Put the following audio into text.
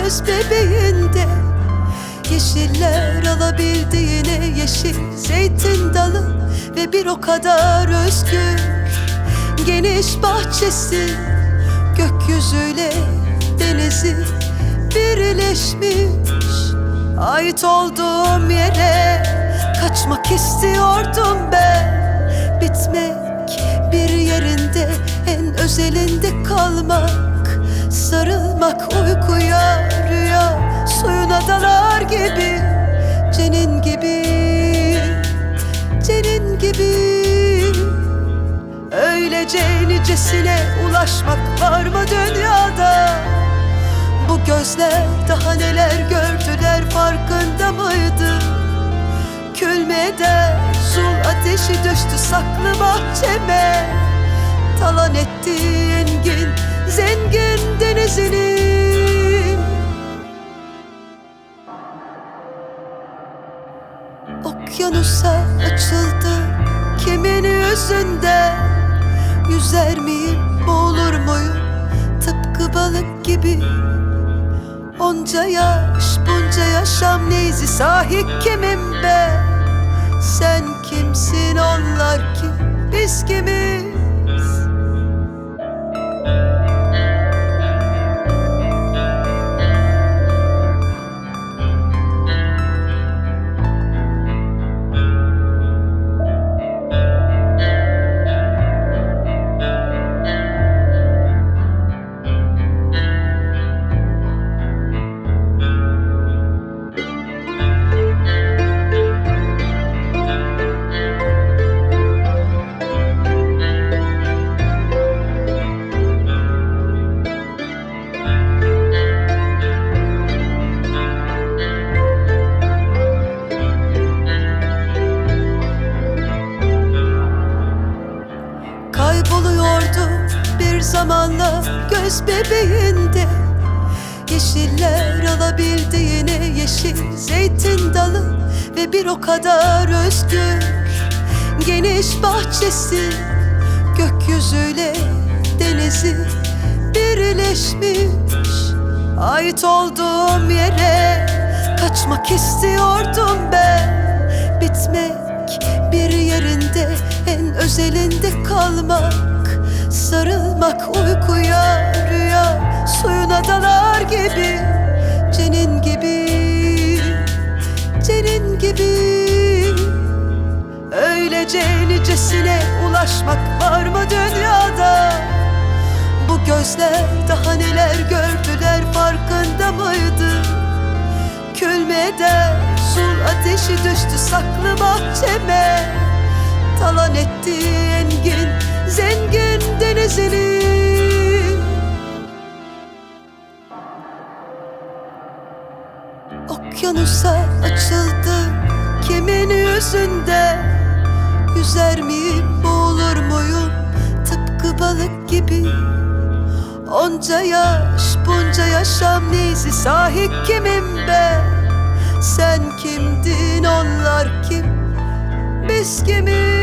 göz bebeğinde. Yeşiller alabildi yine yeşil zeytin dalı ve bir o kadar özgür geniş bahçesi. Gökyüzüyle denizi birleşmiş. Ait olduğum yere kaçmak istiyordum ben. Bitmek bir yerinde, en özelinde kalmak. Sarılmak uykuya, rüya suyuna dalar gibi. Cenin gibi, cenin gibi. Öylece nicesine ulaşmak var mı dünyada? Bu gözler daha neler gördüler, farkında mıydı? Kül mü eder, zul ateşi düştü saklı bahçeme. Talan etti engin, zengin denizini. Okyanusa açıldı kimin yüzünden? Yüzer miyim, boğulur muyum tıpkı balık gibi? Onca yaş, bunca yaşam neyzi, sahi kimim ben? Sen kimsin, onlar kim, biz kimiz? Kayboluyordu bir zamanlar göz bebeğinde. Yeşiller alabildi yine yeşil zeytin dalı ve bir o kadar özgür geniş bahçesi. Gökyüzüyle denizi birleşmiş. Ait olduğum yere kaçmak istiyordum ben. Bitmek bir yerinde, en özelinde kalmak. Sarılmak uykuya, rüya suyuna dalar gibi. Cenin gibi, cenin gibi. Öylece nicesine ulaşmak var mı dünyada? Bu gözler daha neler gördüler, farkında mıydı? Kül mü eder, zul ateşi düştü saklı bahçeme. Talan etti engin, zengin denizini. Okyanusa açıldı kimin yüzünden? Yüzer miyim, boğulur muyum tıpkı balık gibi? Onca yaş, bunca yaşam neyzi, sahi kimim ben? Sen kimdin, onlar kim, biz kimiz?